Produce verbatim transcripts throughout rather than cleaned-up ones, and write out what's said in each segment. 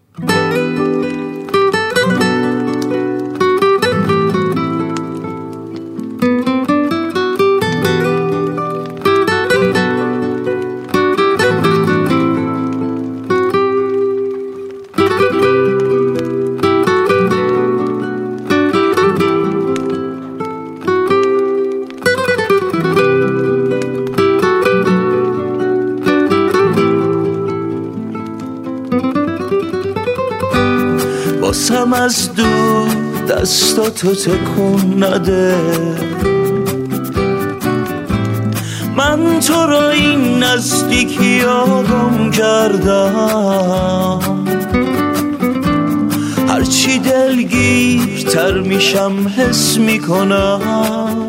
باسم از دور دستاتو تکون نده، من تو را این نزدیکی آگم کردم. هرچی دلگیرتر میشم حس میکنم،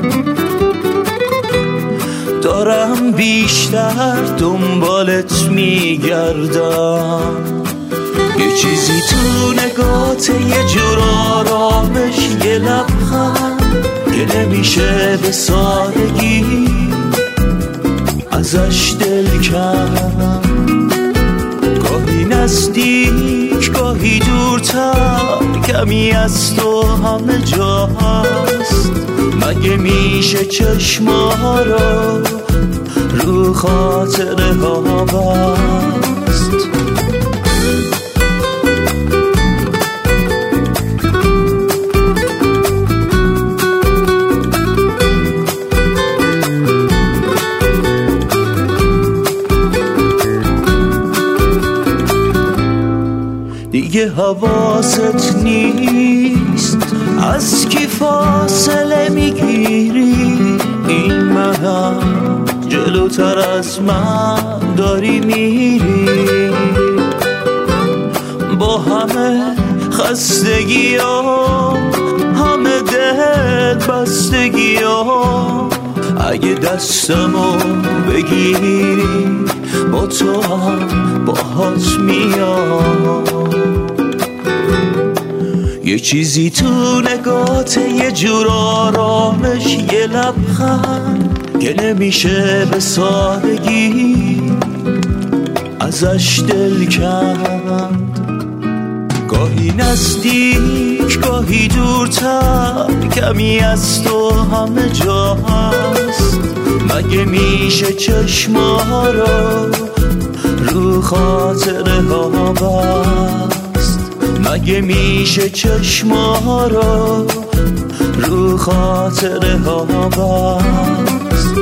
دارم بیشتر دنبالت میگردم. یه چیزی تو نگات، یه جور آرامش، یه لبخند که نمیشه به سادگی ازش دل کن. گاهی نزدیک گاهی دورتر، کمی از تو همه جا هست. مگه میشه چشما رو رو خاطره ها بست؟ دیگه حواست نیست از کی فاصله میگیری. این منم جلوتر از من داری میری، با همه خستگی ها، همه دل بستگی ها. اگه دستمو بگیری با تو هم باهات میام. یه چیزی تو نگات، یه جور آرامش، یه لبخند که نمیشه به سادگی ازش دل کند. گاهی نزدیک گاهی دورتر، کمی از تو همه جا هست. مگه میشه چشما رو رو خاطره ها بست؟ مگه میشه چشما رو رو خاطره ها بست؟